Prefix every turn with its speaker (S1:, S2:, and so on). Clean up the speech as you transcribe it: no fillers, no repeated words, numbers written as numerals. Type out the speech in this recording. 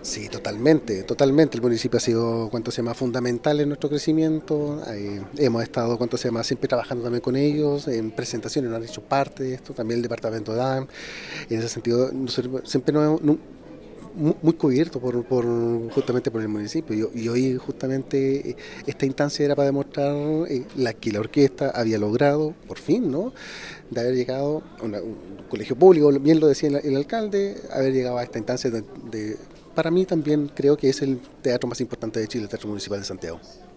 S1: Sí, totalmente, totalmente. El municipio ha sido, cuanto se llama, fundamental en nuestro crecimiento. Hemos estado, cuanto se llama, siempre trabajando también con ellos, en presentaciones, nos han hecho parte de esto, también el departamento de DAM. En ese sentido, nosotros siempre muy cubierto justamente por el municipio. Y hoy justamente esta instancia era para demostrar que la orquesta había logrado, por fin, ¿no? De haber llegado a un colegio público, bien lo decía el alcalde, haber llegado a esta instancia para mí también creo que es el teatro más importante de Chile, el Teatro Municipal de Santiago.